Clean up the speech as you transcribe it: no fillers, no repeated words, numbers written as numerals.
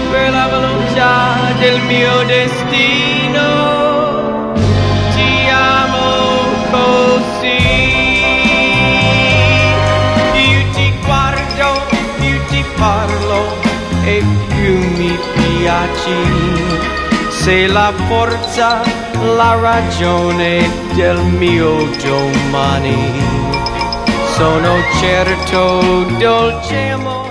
per la volontà del mio destino. Ti amo così. Più ti guardo, più ti parlo e più mi piaci. Sei la forza, la ragione del mio domani. Sono certo, dolce amore.